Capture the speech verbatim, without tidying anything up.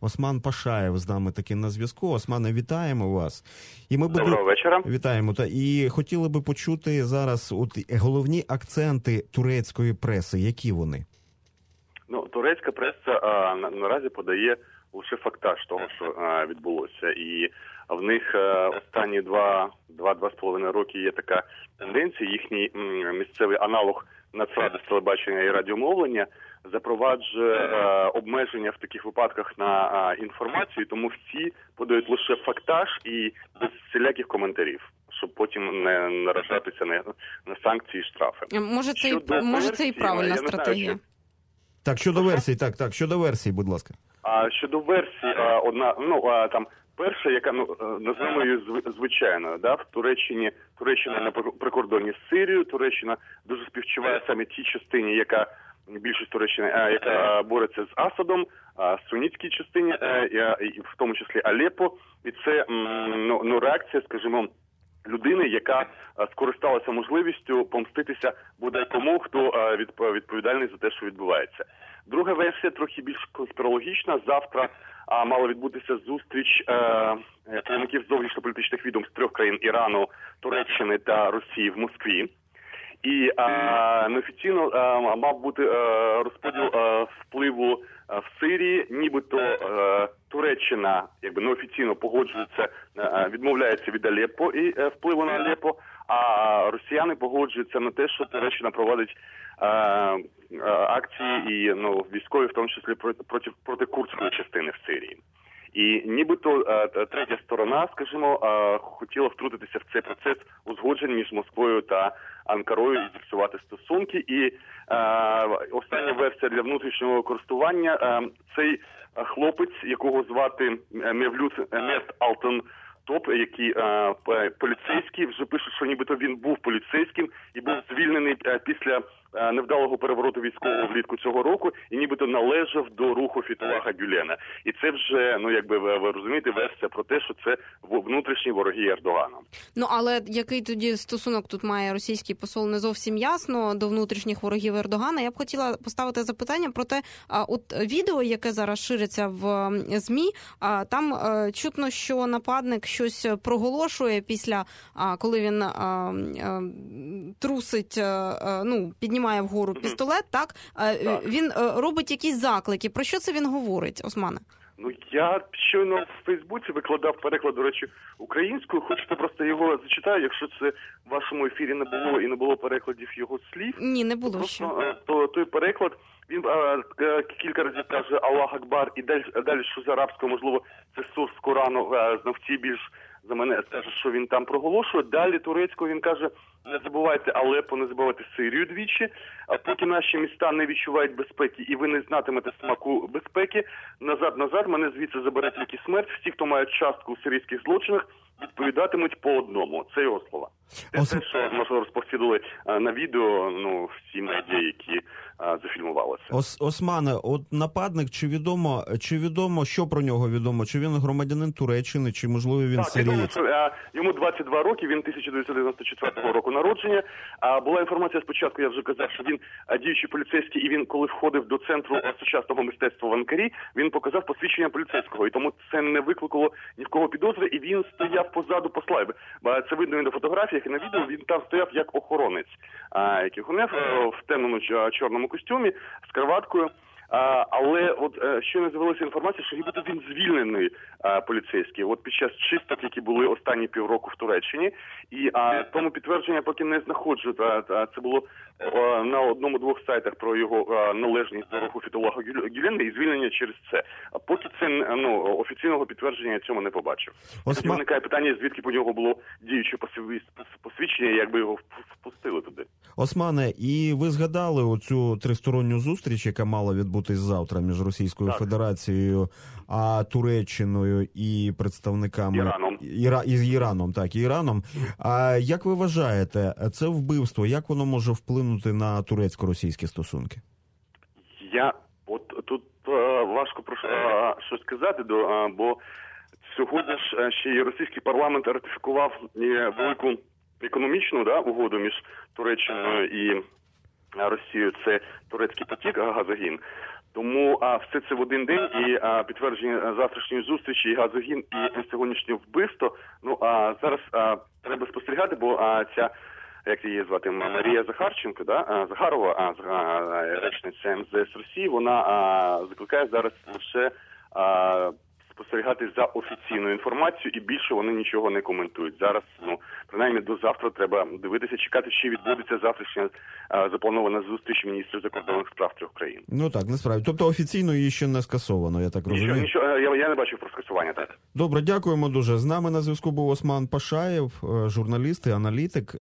Осман Пашаєв з нами таки на зв'язку. Османе, вітаємо вас. І ми Доброго буду... вечора. Вітаємо. Та і хотіли би почути зараз от головні акценти турецької преси. Які вони? Ну, турецька преса а, на, наразі подає лише фактаж того, що а, відбулося. І в них а, останні два, два-два з половиною роки є така тенденція. Їхній м, місцевий аналог Нацради з телебачення і радіомовлення запроваджує а, обмеження в таких випадках на а, інформацію, тому всі подають лише фактаж і без всіляких коментарів, щоб потім не наражатися на, на санкції і штрафи. Може це, і, може це і правильна стратегія? Знаю, Так, щодо версій, так, так, щодо версій, будь ласка. А щодо версій, а, одна, ну, а, там, перша, яка, ну, називаємо її звичайною, да, в Туреччині, Туреччина на прикордонні з Сирією, Туреччина дуже співчуває саме тій частині, яка, більшість Туреччини, а, яка бореться з Асадом, а, сунітській частині, а, і в тому числі Алеппо, і це, ну, ну реакція, скажімо, людини, яка а, скористалася можливістю помститися бодай кому, хто а, відповідальний за те, що відбувається. Друга версія трохи більш конспірологічна. Завтра а, мала відбутися зустріч керівників зовнішньополітичних відомств трьох країн: Ірану, Туреччини та Росії в Москві. І а, неофіційно а, мав бути а, розподіл а, впливу а, в Сирії, нібито а, Туреччина, якби неофіційно погоджується, а, відмовляється від Алеппо і а, впливу на Алеппо, а росіяни погоджуються на те, що Туреччина проводить а, а, акції і, ну, військові, в тому числі проти, проти, проти курдської частини в Сирії. І нібито а, третя сторона, скажімо, а, хотіла втрутитися в цей процес узгоджень між Москвою та Анкарою і зіпсувати стосунки. І а, остання версія для внутрішнього користування а, – цей хлопець, якого звати Мевлют Мест Алтон Топ, який а, поліцейський, вже пишуть, що нібито він був поліцейським і був звільнений а, після а, невдалого перевороту військового влітку цього року, і нібито належав до руху Фетхуллаха Гюлена. І це вже, ну, якби ви, ви розумієте, версія про те, що це внутрішні вороги Ердогана. Ну, але який тоді стосунок тут має російський посол, не зовсім ясно до внутрішніх ворогів Ердогана. Я б хотіла поставити запитання про те, а, от відео, яке зараз шириться в ЗМІ, а, там а, чутно, що нападник щось проголошує після, а, коли він а, а, трусить, а, ну, піднімає вгору пістолет, так? А, так. Він а, робить якісь заклики. Про що це він говорить, Османе? Ну, я щойно в Фейсбуці викладав переклад, до речі, українською. Хочете просто його зачитаю, якщо це в вашому ефірі не було і не було перекладів його слів. Ні, не було просто, ще. То, той переклад, він а, кілька разів каже Аллах Акбар, і далі, далі що з арабського, можливо, це сурс з Корану, а, знавці більш за мене скаже, що він там проголошує. Далі турецького він каже: не забувайте Алеппо, не забувайте Сирію двічі, а поки наші міста не відчувають безпеки і ви не знатимете смаку безпеки, назад-назад мене звідси забере тільки смерть. Всі, хто мають частку у сирійських злочинах, відповідатимуть по одному. Це його слова. Це Ос... те, що, можливо, розповсюдили на відео, ну, всі медіа, які а, зафільмувалися. Ос... Османе, от нападник, чи відомо, чи відомо, що про нього відомо? Чи він громадянин Туреччини, чи, можливо, він сирієць? Так, відомо, йому двадцять два роки, він тисяча дев'ятсот дев'яносто четвертого року народження. А була інформація спочатку, я вже казав, що він діючий поліцейський, і він, коли входив до центру сучасного мистецтва в Анкарі, він показав посвідчення поліцейського, і тому це не викликало ні в кого підозри, і він стояв позаду посла. Це видно і на фотографіях, і на відео. Він там стояв як охоронець, який гонев в темному чорному костюмі з краваткою. А, але от щойно з'явилася інформація, що нібито він звільнений а, поліцейський от під час чисток, які були останні півроку в Туреччині. І а, тому підтвердження поки не знаходжу. А, а, це було а, на одному-двох сайтах про його а, належність до руху Фетхуллаха Гюлена і звільнення через це. А поки це, ну, офіційного підтвердження я цьому не побачив. Осма... Виникає питання, звідки по нього було діюче посвідчення, якби його впустили туди. Османе, і ви згадали оцю тристоронню зустріч, яка мала відбутись завтра між Російською так. Федерацією, а Туреччиною і представниками Іраном. Іра... із Іраном, так, і Іраном. А як ви вважаєте, це вбивство, як воно може вплинути на турецько-російські стосунки? Я от тут е, важко про е, щось сказати, до е, бо сьогодні ж ще й російський парламент ратифікував е, велику економічну, да, угоду між Туреччиною і Росією, це турецький потік, газогін. Тому а, все це в один день, і а, підтвердження завтрашньої зустрічі, і газогін, і сьогоднішнє вбивство. Ну а зараз а, треба спостерігати, бо а, ця, як її звати, Марія Захарченко, да, а, Захарова, а, а, речниця ем зе ес Росії, вона а, закликає зараз лише а, спостерігати за офіційною інформацією, і більше вони нічого не коментують. Зараз, ну, принаймні до завтра треба дивитися, чекати, чи відбудеться завтрашня а, запланована зустріч міністрів закордонних справ трьох країн. Ну так, насправді. Тобто офіційно її ще не скасовано, я так розумію. Нічого, нічого, я, я не бачив про скасування, так. Добре, дякуємо дуже. З нами на зв'язку був Осман Пашаєв, журналіст і аналітик.